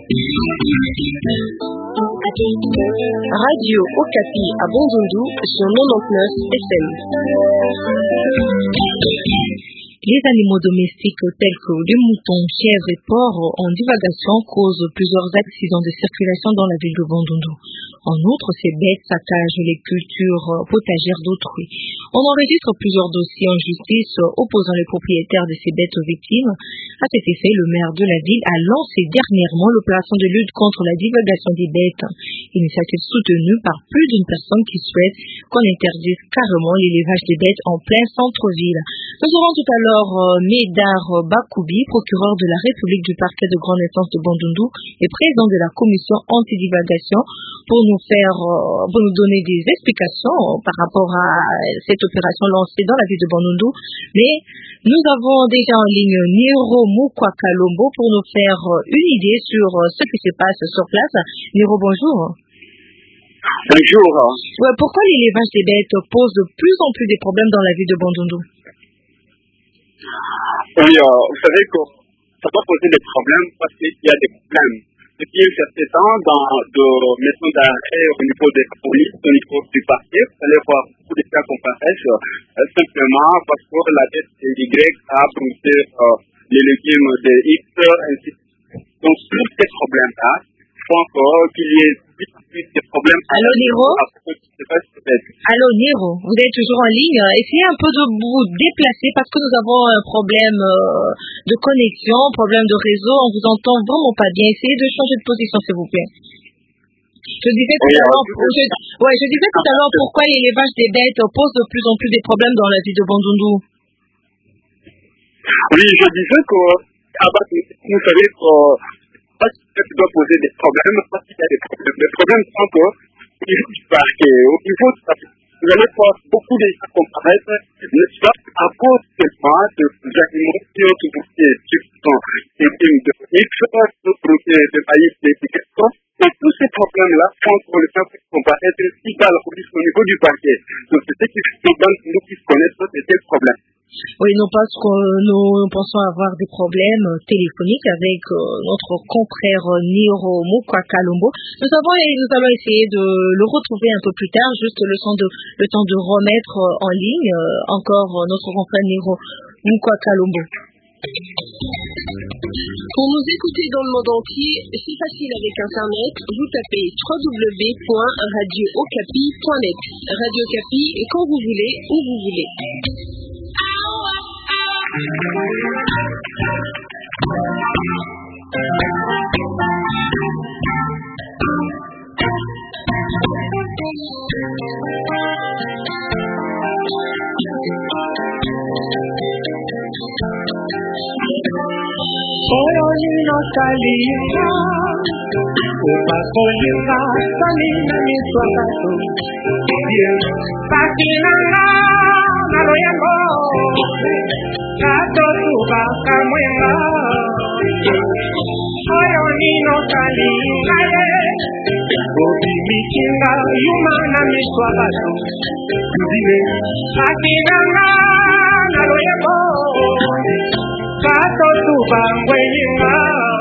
Radio Okapi à Bandundu sur 99 FM. Les animaux domestiques tels que les moutons, chèvres et porcs en divagation causent plusieurs accidents de circulation dans la ville de Bandundu. En outre, ces bêtes saccagent les cultures potagères d'autrui. On enregistre plusieurs dossiers en justice opposant les propriétaires de ces bêtes aux victimes. À cet effet, le maire de la ville a lancé dernièrement l'opération de lutte contre la divagation des bêtes, initiative soutenue par plus d'une personne qui souhaite qu'on interdise carrément l'élevage des bêtes en plein centre-ville. Nous aurons tout à l'heure Médar Bakoubi, procureur de la République du parquet de grande instance de Bandundu et président de la commission anti-divagation, pour nous donner des explications par rapport à cette opération lancée dans la ville de Bandundu. Mais nous avons déjà en ligne Niro Mukwakalombo pour nous faire une idée sur ce qui se passe sur place. Niro, bonjour. Bonjour. Ouais, pourquoi l'élevage des bêtes pose de plus en plus des problèmes dans la ville de Bandundu? Oui, vous savez que ça va poser des problèmes parce qu'il y a des problèmes. Depuis un certain temps, dans de maisons d'arrêt au niveau des polices, au niveau du parquet, vous allez voir beaucoup de cas comparaissent simplement parce que la dette de Y a brûlé les légumes de X, ainsi de suite. Donc, sur ces problèmes-là, je pense qu'il y ait plus de problèmes. Allô, Niro? Allô, Niro, vous êtes toujours en ligne. Essayez un peu de vous déplacer parce que nous avons un problème de connexion, problème de réseau. On vous entend vraiment pas bien. Essayez de changer de position, s'il vous plaît. Je disais tout à l'heure pourquoi l'élevage des bêtes pose de plus en plus des problèmes dans la ville de Bandundu. Oui, je disais que vous savez que ça doit poser des problèmes parce qu'il y a des problèmes. Les problèmes sont que au niveau du parquet, au niveau de vous allez voir beaucoup de gens comparaître, n'est-ce pas, à cause seulement des animaux qui ont été des victimes de X, de maïs, d'étiquettes. Et tous ces problèmes-là font que les gens comparaître ici dans la police au niveau du parquet. Donc c'est ce qui fait que nous qui connaissent de tels problèmes. Oui, nous pensons avoir des problèmes téléphoniques avec notre confrère Niro Mukwakalombo. Nous allons essayer de le retrouver un peu plus tard, juste le temps de remettre en ligne encore notre confrère Niro Mukwakalombo. Pour nous écouter dans le monde entier, c'est facile avec Internet. Vous tapez www.radiookapi.net. Radio Okapi, quand vous voulez, où vous voulez. Oyo salima upakolinga salina miswakato pakinanga naloyako katotuba kamwenga oyo salima obimikinga yuma na miswakato pakinanga naloyako katotuba ngwenga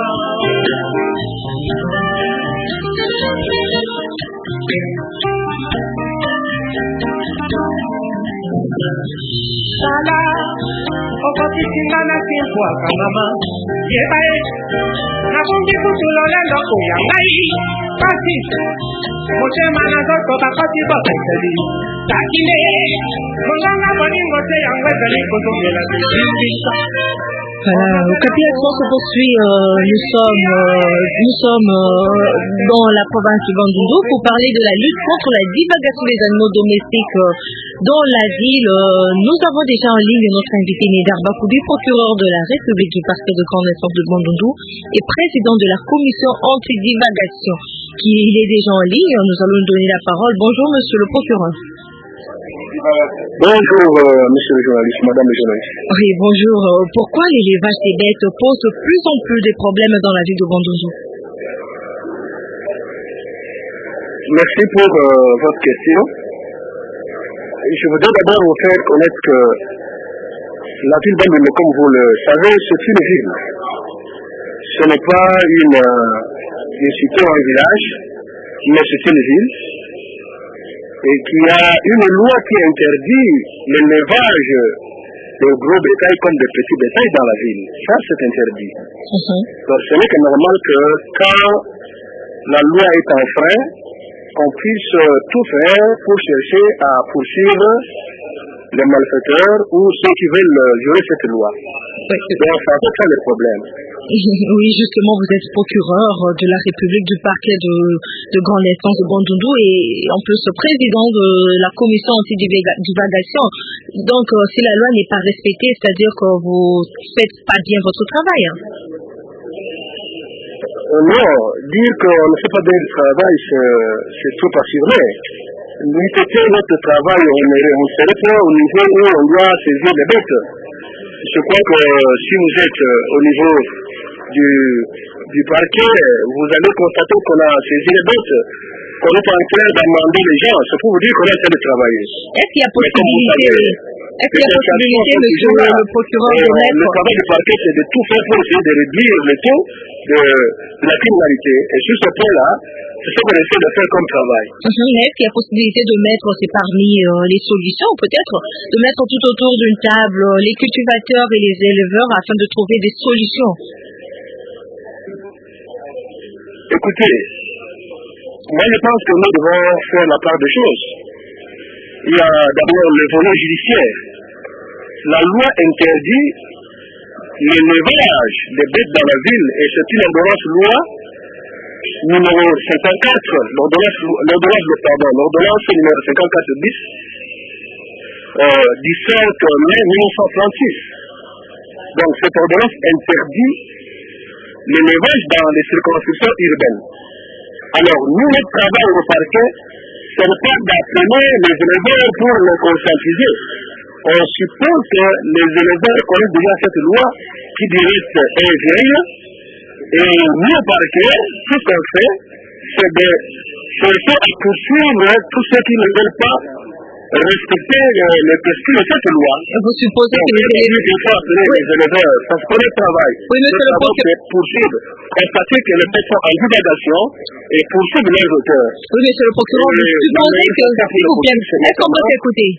sala okokisinga na simpwaka mama yebae nabungi kutulola ndoko ya ngai kasi motema nazoto bakoti bokeseli takile monganga bolingo te yango ezali kozongela kosimbisa. Okapi Action se poursuit. Nous sommes dans la province du Bandundu pour parler de la lutte contre la divagation des animaux domestiques dans la ville. Nous avons déjà en ligne notre invité Médar Bakoubi, procureur de la République du parquet de grande instance de Bandundu et président de la commission anti-divagation. Il est déjà en ligne. Nous allons lui donner la parole. Bonjour, monsieur le procureur. Bonjour, monsieur le journaliste, madame le journaliste. Oui, bonjour. Pourquoi l'élevage des bêtes pose de plus en plus de problèmes dans la ville de Bandundu? Merci pour votre question. Je voudrais d'abord vous faire connaître que la ville de Bandundu, comme vous le savez, c'est une ville. Ce n'est pas une d'une cité ou un village, mais c'est une ville, et qui a une loi qui interdit l'élevage de gros bétail comme de petits bétails dans la ville. Ça, c'est interdit. Donc, ce n'est que normal que quand la loi est en frein, qu'on puisse tout faire pour chercher à poursuivre les malfaiteurs ou ceux qui veulent violer cette loi. Donc, c'est à peu près le problème. Oui, justement, vous êtes procureur de la République du parquet de grande instance de Bandundu et en plus président de la commission anti-divagation. Donc, si la loi n'est pas respectée, c'est-à-dire que vous ne faites pas bien votre travail. Non, dire qu'on ne fait pas bien le travail, c'est trop affirmé. Nous faisons notre travail, on serait pas au niveau où on doit saisir les bêtes. Je crois que si vous êtes au niveau du parquet, vous allez constater qu'on a saisi les bêtes, qu'on est en train d'amender les gens. C'est pour vous dire qu'on est en train de travailler. Est-ce qu'il y a possibilité, monsieur le procureur de mettre... Le travail du parquet, c'est de tout faire pour essayer de réduire le taux de la criminalité. Et sur ce point-là, c'est ce qu'on essaie de faire comme travail. Est-ce qu'il y a possibilité de mettre, c'est parmi les solutions peut-être, de mettre tout autour d'une table les cultivateurs et les éleveurs afin de trouver des solutions? Écoutez, moi je pense que nous devons faire la part des choses. Il y a d'abord le volet judiciaire. La loi interdit l'élevage des bêtes dans la ville et c'est une ordonnance loi numéro 54, l'ordonnance numéro 54 bis du 5 mai 1936. Donc cette ordonnance interdit l'élevage dans les circonscriptions urbaines. Alors nous, notre travail au parquet, ce n'est pas d'appeler les éleveurs pour les conscientiser. On suppose que les éleveurs connaissent déjà cette loi qui direct est vieille. Et nous, au parquet, tout ce qu'on fait, c'est de chercher à poursuivre tous ceux qui ne veulent pas respecter les prescrits de cette loi. Vous supposez que les éleveurs, parce qu'on est travail. Oui, monsieur le procureur. Poursuivre, constater que les bêtes sont en divagation et poursuivre les auteurs. Oui, monsieur le procureur, vous supposez que est-ce qu'on peut s'écouter?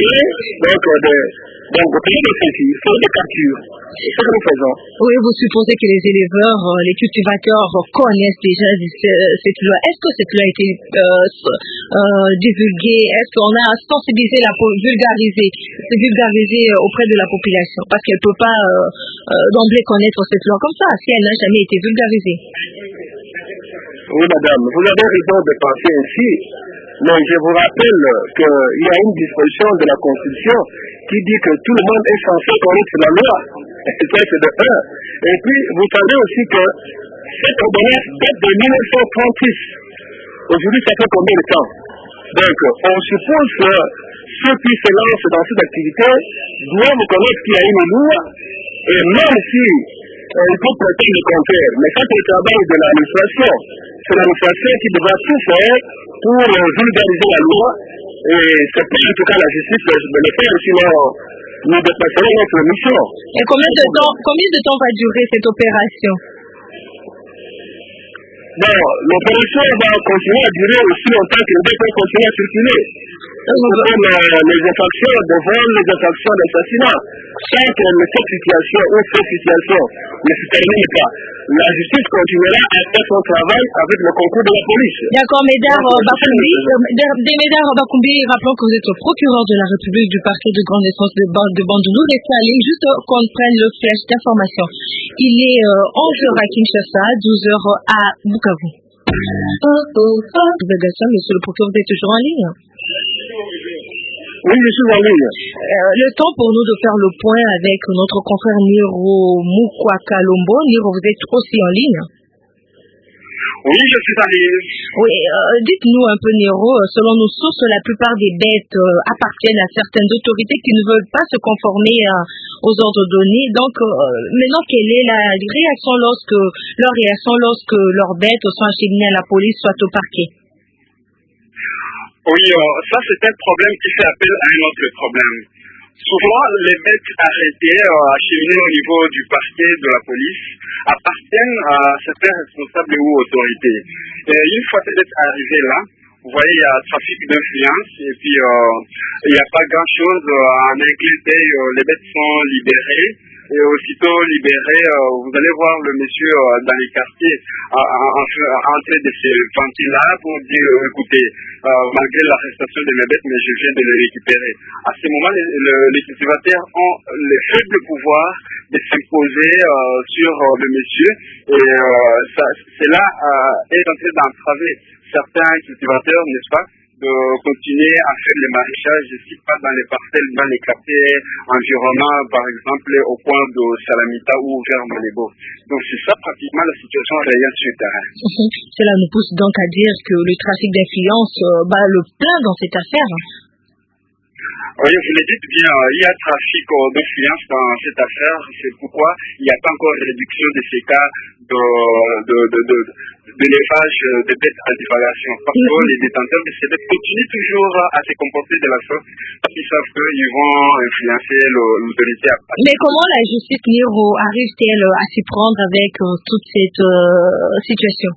Donc, au pays de ceci, il faut des captures. C'est ce que nous faisons. Oui, vous supposez que les éleveurs, les cultivateurs connaissent déjà cette loi. Est-ce que cette loi a été divulguée? Est-ce qu'on a sensibilisé, vulgarisé auprès de la population? Parce qu'elle ne peut pas d'emblée connaître cette loi comme ça, si elle n'a jamais été vulgarisée. Oui, madame, vous avez raison de penser ainsi. Mais je vous rappelle qu'il y a une disposition de la Constitution qui dit que tout le monde est censé connaître la loi. Et ça, c'est de 1. Et puis, vous savez aussi que cette ordonnance date de 1936. Aujourd'hui, ça fait combien de temps? Donc, on suppose que ceux qui se lancent dans cette activité doivent connaître qu'il y a une loi. Et même si il faut prétendre le contraire, mais ça, c'est le travail de l'administration. C'est l'administration qui devra tout faire pour vulgariser la loi. Et c'est pas en tout cas la justice de le faire, sinon nous dépasserons notre mission. Et combien de temps va durer cette opération? Bon, l'opération va continuer à durer aussi longtemps que les deux peuvent continuer à circuler. Comme les infractions de vol, les infractions d'assassinat. Tant que cette situation ou cette situation ne se termine pas, la justice continuera à faire son travail avec le concours de la police. D'accord, Médard Bakoumbi, rappelons que vous êtes le procureur de la République du parquet de grande instance de Bandundu. Restez à ligne juste qu'on prenne le flash d'information. Il est 11h à Kinshasa, 12h à Bukavu. Monsieur le procureur, vous êtes toujours en ligne? Oui, je suis en ligne. Le temps pour nous de faire le point avec notre confrère Niro Mukwakalombo. Niro, vous êtes aussi en ligne? Oui, je suis en ligne. Oui, dites-nous un peu, Niro, selon nos sources, la plupart des bêtes appartiennent à certaines autorités qui ne veulent pas se conformer aux ordres donnés. Donc, maintenant, quelle est leur réaction lorsque leurs bêtes sont acheminées à la police, soit au parquet? Oui, ça c'est un problème qui fait appel à un autre problème. Souvent, les bêtes arrêtées, acheminées au niveau du parquet de la police, appartiennent à certains responsables ou autorités. Et une fois peut-être arrivé là, vous voyez, il y a trafic d'influence et puis il n'y a pas grand-chose en inquiéter. Les bêtes sont libérées et aussitôt libérées, vous allez voir le monsieur dans les quartiers en train de se vanter là pour dire écoutez, malgré l'arrestation de mes bêtes, mais je viens de les récupérer. À ce moment, les cultivateurs ont le faible pouvoir de s'imposer sur le monsieur et cela est en train d'entraver certains cultivateurs, n'est-ce pas, de continuer à faire le maraîchage, je ne sais pas dans les parcelles, dans les quartiers environnants, par exemple au coin de Salamita ou vers Malebo. Donc c'est ça pratiquement la situation réelle sur le terrain. Cela nous pousse donc à dire que le trafic d'influence bat le plein dans cette affaire. Oui, vous le dites bien, il y a trafic d'influence dans cette affaire, c'est pourquoi il n'y a pas encore réduction de ces cas d'élevage de bêtes à divagation. Parce que les détenteurs de ces bêtes continuent toujours à se comporter de la sorte, parce qu'ils savent qu'ils vont influencer l'autorité. Mais comment la justice Niro arrive-t-elle à s'y prendre avec toute cette situation?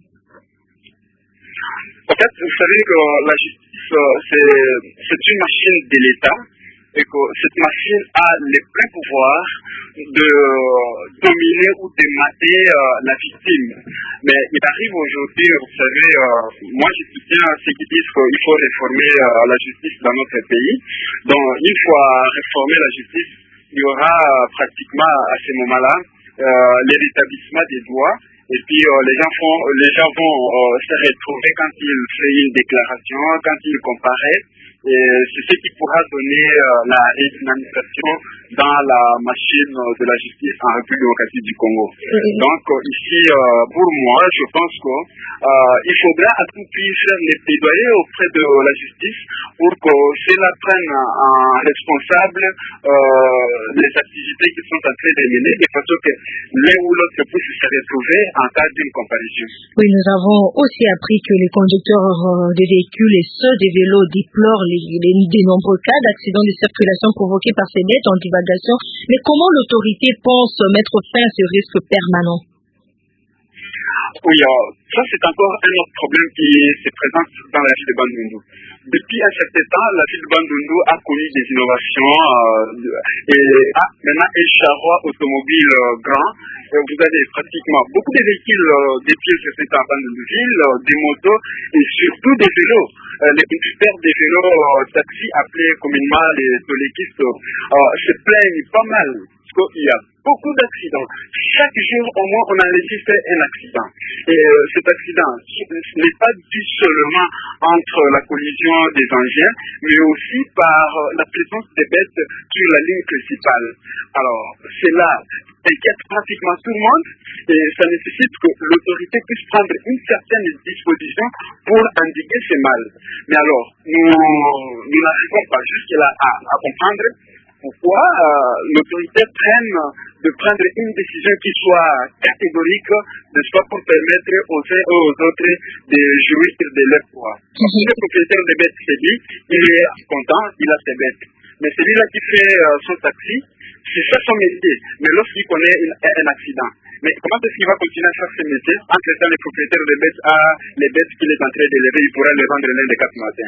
En fait, vous savez que la justice, c'est une machine de l'État et que cette machine a les pleins pouvoirs de dominer ou de mater la victime. Mais il arrive aujourd'hui, vous savez, moi je soutiens ceux qui disent qu'il faut réformer la justice dans notre pays. Donc, une fois réformée la justice, il y aura pratiquement à ce moment-là le rétablissement des droits. Et puis les gens vont se retrouver quand ils font une déclaration, quand ils comparaissent. Et c'est ce qui pourra donner la redynamisation dans la machine de la justice en République démocratique du Congo. Donc ici, pour moi, je pense qu'il faudra à tout prix faire les plaidoyers auprès de la justice pour que cela prenne en responsable les activités qui sont en train de mener, de façon que l'un ou l'autre puisse se retrouver en cas d'une comparaison. Oui, nous avons aussi appris que les conducteurs des véhicules et ceux des vélos déplorent des nombreux cas d'accidents de circulation provoqués par ces bêtes en divagation. Mais comment l'autorité pense mettre fin à ce risque permanent? Oui, ça c'est encore un autre problème qui se présente dans la ville de Bandundu. Depuis un certain temps, la ville de Bandundu a connu des innovations et a maintenant un charroi automobile grand. Vous avez pratiquement beaucoup de véhicules des pièces de cette Bandundu-ville, des motos et surtout des vélos. Les conducteurs des vélos taxis appelés communément les toléquistes se plaignent pas mal parce qu'il y a beaucoup d'accidents. Chaque jour, au moins, on enregistre un accident. Et cet accident, ce n'est pas dû seulement entre la collision des engins, mais aussi par la présence des bêtes sur la ligne principale. Alors, cela inquiète pratiquement tout le monde et ça nécessite que l'autorité puisse prendre une certaine disposition pour indiquer ces mal. Mais alors, nous n'arrivons pas jusque-là à comprendre pourquoi l'autorité de prendre une décision qui soit catégorique, n'est-ce pas, pour permettre aux uns et aux autres de jouir de leurs droits. Le propriétaire des bêtes se dit, il est content, il a ses bêtes. Mais celui-là qui fait son taxi, c'est ça son métier. Mais lorsqu'il connaît un accident, mais comment est-ce qu'il va continuer à faire ce métier en traitant les propriétaires des bêtes à les bêtes qu'il est en train d'élever, il pourra les vendre l'un des 4 matins.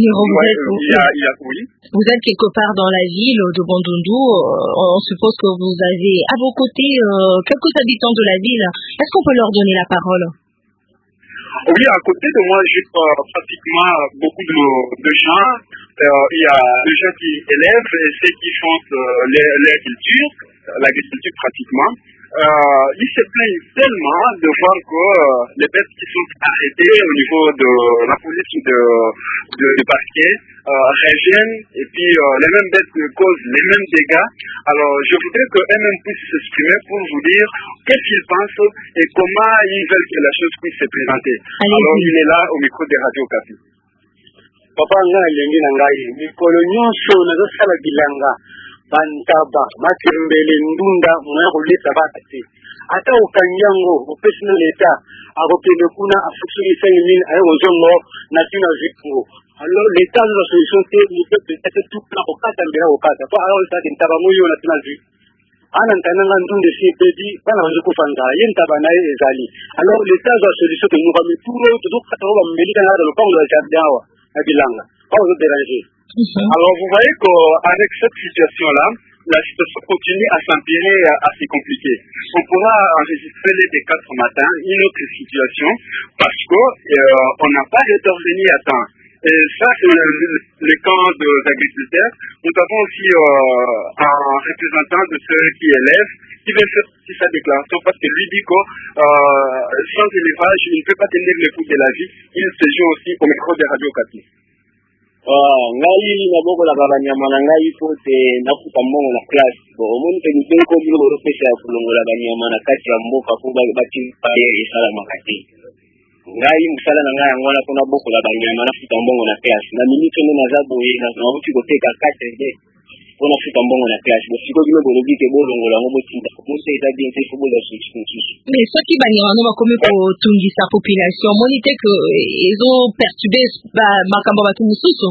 Oui. Vous êtes quelque part dans la ville de Bandundu. On suppose que vous avez à vos côtés quelques habitants de la ville. Est-ce qu'on peut leur donner la parole? Oui, à côté de moi, j'ai pratiquement beaucoup de gens. Il y a des gens qui élèvent et ceux qui font l'agriculture pratiquement. Ils se plaignent tellement de voir que les bêtes qui sont arrêtées au niveau de la police ou du parquet reviennent et puis les mêmes bêtes causent les mêmes dégâts. Alors je voudrais qu'eux-mêmes puissent s'exprimer pour vous dire qu'est-ce qu'ils pensent et comment ils veulent que la chose puisse se présenter. Alors il est là au micro de Radio Okapi. Papa nga elengi na ngai mikolo nyonso nazosala bilanga bantaba makembele ndunda moya kolesa bata te ata okangi yango opesi na leta akokende kuna afusulisa mine aye kozongo na ntina vipungo Alors l'État a la solution, c'est peut-être tout là au cas au cas. Alors ça c'est tabamoyo na tunazi. Ana ntananga ndunde si pedi bana bazokufanga yenta bana ezali. Alors l'État a la solution que nous va mettre tout tout kataba mbelika na le pango ya jardin à Bilanga. Pas vous déranger. Alors vous voyez qu'avec cette situation-là, la situation continue à s'empirer assez compliquée. On pourra enregistrer les cas ce matin, une autre situation, parce qu'on n'a pas intervenu à temps. Et ça, c'est le camp des agriculteurs. Nous avons aussi un représentant de ceux qui élèvent, qui veut faire sa déclaration, parce que lui dit que sans élevage, il ne peut pas tenir le coût de la vie. Il se joue aussi au micro de Radio Okapi. ngai na boko la banyama na ngai pote nafuta mbongo na classe omoni pe niko bilo bopesa ya kulongola banyama na kati ya mboka ko bati paye esala makati ngai musala na ngai ngwana kona boko la banyama nafuta mbongo na classe na minute nene za boye na uti ko teka katende kona futa mbongo na classe bo siko bilo bolobi ke bolongola ngo botinda ko se eza bien c'est faut la solution. Mais ce qui banyama no bakomi ko tungisa population monite que ezo perturber makambo batu mususu.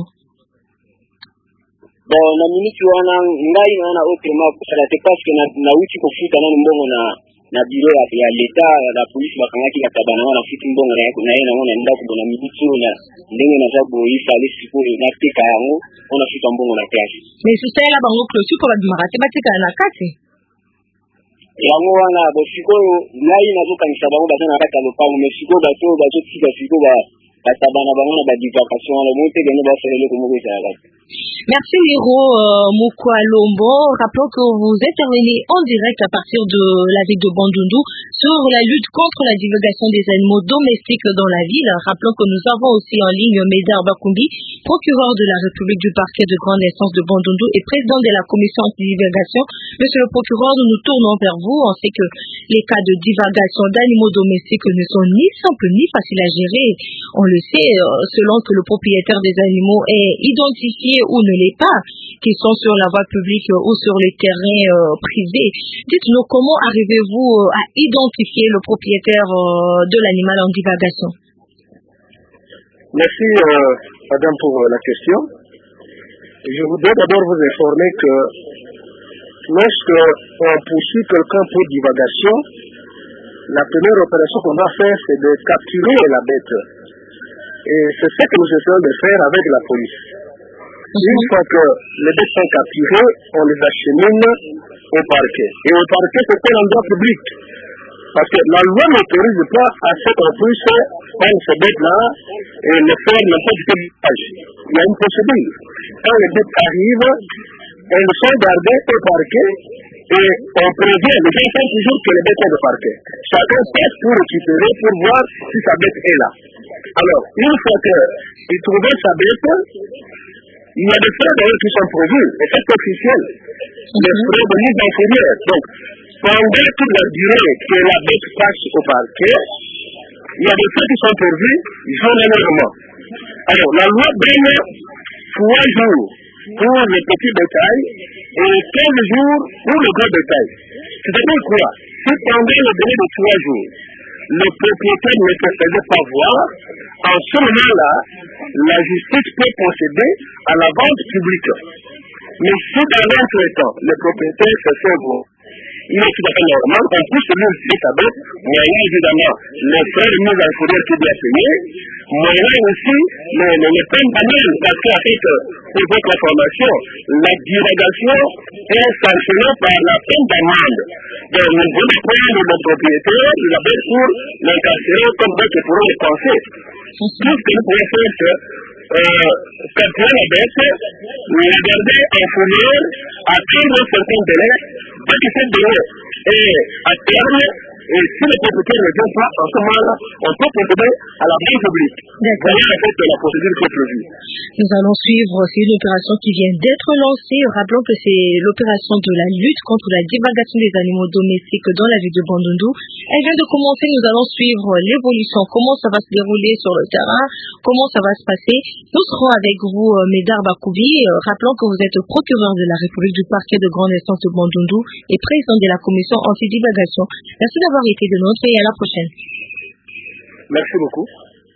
Bon na minute wana ngai na autrement kusala te parce que na uti ko futa na mbongo na biro ya leta la police bakangaki katabana wana futi mbongo na yako na yena wana ndako bona minute wana ndenge na zabo ifale siko na teka yango ona futa mbongo na classe. Mais c'est ça la bango clôture ko bamarate batika na kati. Yango wana bo siko ngai na zokanisa bango bazana kata lopango mais siko bato tika siko katabana bango na ba divakation le monte de ba faire ko mo ko sala. Merci Liro Moukwalombo. Rappelons que vous intervenez en direct à partir de la ville de Bandundu sur la lutte contre la divulgation des animaux domestiques dans la ville. Rappelons que nous avons aussi en ligne Médard Bakumbi, procureur de la République du parquet de grande instance de Bandundu et président de la commission anti-divulgation. Monsieur le procureur, nous nous tournons vers vous. On sait que les cas de divulgation d'animaux domestiques ne sont ni simples ni faciles à gérer. On le sait, selon que le propriétaire des animaux est identifié ou ne l'est pas, qui sont sur la voie publique ou sur les terrains privés. Dites-nous comment arrivez-vous à identifier le propriétaire de l'animal en divagation? Merci madame pour la question. Je voudrais d'abord vous informer que lorsque on poursuit quelqu'un pour divagation, la première opération qu'on va faire c'est de capturer la bête. Et c'est ce que nous essayons de faire avec la police. Une fois que les bêtes sont capturées, on les achemine au parquet. Et au parquet, c'est un endroit public. Parce que la loi n'autorise pas à ce qu'on puisse prendre ces bêtes-là et les faire n'importe quel usage. Il y a une procédure. Quand les bêtes arrivent, elles sont gardées au parquet et on prévient. Les gens savent toujours que les bêtes sont au parquet. Chacun passe pour récupérer, pour voir si sa bête est là. Alors, une fois qu'il trouve sa bête, il y a des frais d'ailleurs qui sont prévus, et c'est officiel. Les frais de mise en fourrière. Donc, pendant toute la durée que la bête passe au parquet, il y a des frais qui sont prévus journalièrement. Alors, la loi donne 3 jours pour le petit bétail et 15 jours pour le gros bétail. C'est-à-dire quoi? Si pendant le délai de 3 jours, le propriétaire ne se faisait pas voir, en ce moment-là, la justice peut procéder à la vente publique. Mais si dans l'entretemps, le propriétaire se fait voir, il est tout à fait normal qu'on puisse lui aussi sa bête, moyen évidemment les frais de mise en fourrière qui doivent payer, moyen aussi les peines banales, parce qu'avec pour votre information, la divagation est sanctionnée par la peine d'amende. Donc nous devons prendre le propriétaire de la bête pour l'incarcérer comme d'autres pourront le penser. Tout ce que nous pouvons faire, c'est capturer la bête, la garder en fourrière, attendre un certain délai, pas que cette délai est à terme, et si le propriétaire ne vient pas, en ce moment-là, on peut procéder à la vente publique. Voilà en fait la procédure qui est prévue. Nous allons suivre, c'est une opération qui vient d'être lancée. Rappelons que c'est l'opération de la lutte contre la divagation des animaux domestiques dans la ville de Bandundu. Elle vient de commencer, nous allons suivre l'évolution, comment ça va se dérouler sur le terrain, comment ça va se passer. Nous serons avec vous, Médard Bakumbi. Rappelons que vous êtes procureur de la République du parquet de grande instance de Bandundu et président de la commission anti-divagation. Merci d'avoir été de notre et à la prochaine. Merci beaucoup.